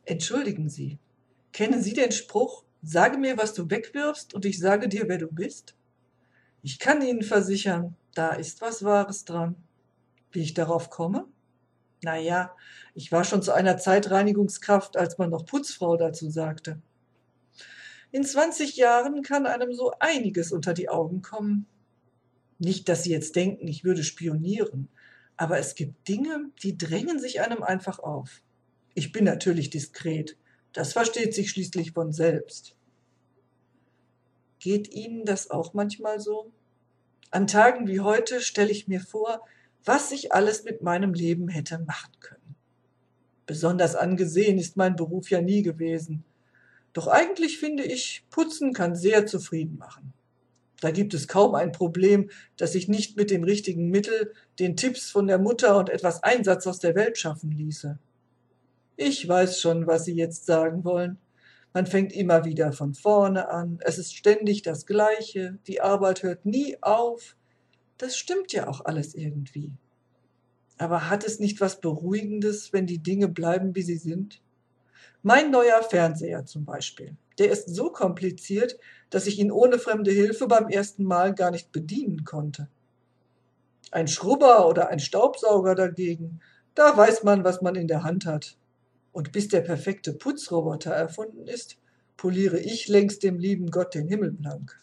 Entschuldigen Sie, kennen Sie den Spruch, sage mir, was du wegwirfst und ich sage dir, wer du bist? Ich kann Ihnen versichern, da ist was Wahres dran. Wie ich darauf komme? Na ja, ich war schon zu einer Zeit Reinigungskraft, als man noch Putzfrau dazu sagte. In 20 Jahren kann einem so einiges unter die Augen kommen. Nicht, dass Sie jetzt denken, ich würde spionieren, aber es gibt Dinge, die drängen sich einem einfach auf. Ich bin natürlich diskret, das versteht sich schließlich von selbst. Geht Ihnen das auch manchmal so? An Tagen wie heute stelle ich mir vor, was ich alles mit meinem Leben hätte machen können. Besonders angesehen ist mein Beruf ja nie gewesen. Doch eigentlich finde ich, Putzen kann sehr zufrieden machen. Da gibt es kaum ein Problem, das sich nicht mit dem richtigen Mittel, den Tipps von der Mutter und etwas Einsatz aus der Welt schaffen ließe. Ich weiß schon, was Sie jetzt sagen wollen. Man fängt immer wieder von vorne an, es ist ständig das Gleiche, die Arbeit hört nie auf. Das stimmt ja auch alles irgendwie. Aber hat es nicht was Beruhigendes, wenn die Dinge bleiben, wie sie sind? Mein neuer Fernseher zum Beispiel. Der ist so kompliziert, dass ich ihn ohne fremde Hilfe beim ersten Mal gar nicht bedienen konnte. Ein Schrubber oder ein Staubsauger dagegen, da weiß man, was man in der Hand hat. Und bis der perfekte Putzroboter erfunden ist, poliere ich längst dem lieben Gott den Himmel blank.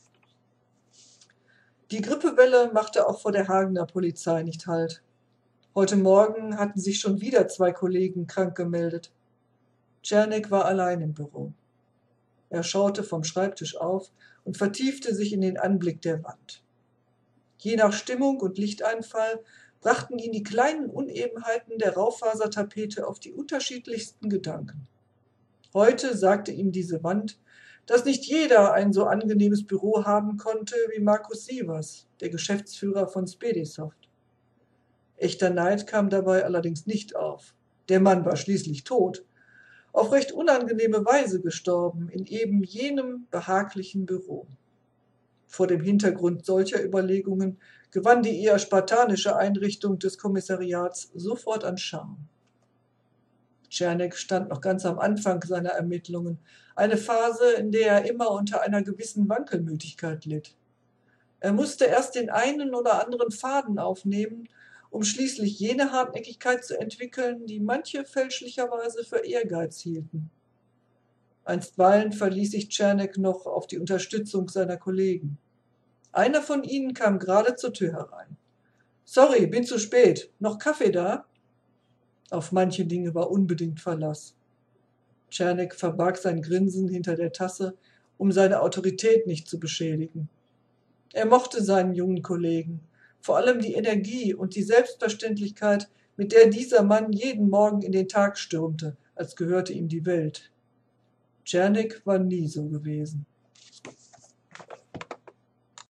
Die Grippewelle machte auch vor der Hagener Polizei nicht Halt. Heute Morgen hatten sich schon wieder 2 Kollegen krank gemeldet. Czernik war allein im Büro. Er schaute vom Schreibtisch auf und vertiefte sich in den Anblick der Wand. Je nach Stimmung und Lichteinfall brachten ihn die kleinen Unebenheiten der Raufasertapete auf die unterschiedlichsten Gedanken. Heute sagte ihm diese Wand, dass nicht jeder ein so angenehmes Büro haben konnte wie Markus Sievers, der Geschäftsführer von Spedisoft. Echter Neid kam dabei allerdings nicht auf. Der Mann war schließlich tot, auf recht unangenehme Weise gestorben, in eben jenem behaglichen Büro. Vor dem Hintergrund solcher Überlegungen gewann die eher spartanische Einrichtung des Kommissariats sofort an Charme. Czernik stand noch ganz am Anfang seiner Ermittlungen, eine Phase, in der er immer unter einer gewissen Wankelmütigkeit litt. Er musste erst den einen oder anderen Faden aufnehmen, um schließlich jene Hartnäckigkeit zu entwickeln, die manche fälschlicherweise für Ehrgeiz hielten. Einstweilen verließ sich Czernik noch auf die Unterstützung seiner Kollegen. Einer von ihnen kam gerade zur Tür herein. »Sorry, bin zu spät. Noch Kaffee da?« Auf manche Dinge war unbedingt Verlass. Czernik verbarg sein Grinsen hinter der Tasse, um seine Autorität nicht zu beschädigen. Er mochte seinen jungen Kollegen, vor allem die Energie und die Selbstverständlichkeit, mit der dieser Mann jeden Morgen in den Tag stürmte, als gehörte ihm die Welt. Czernik war nie so gewesen.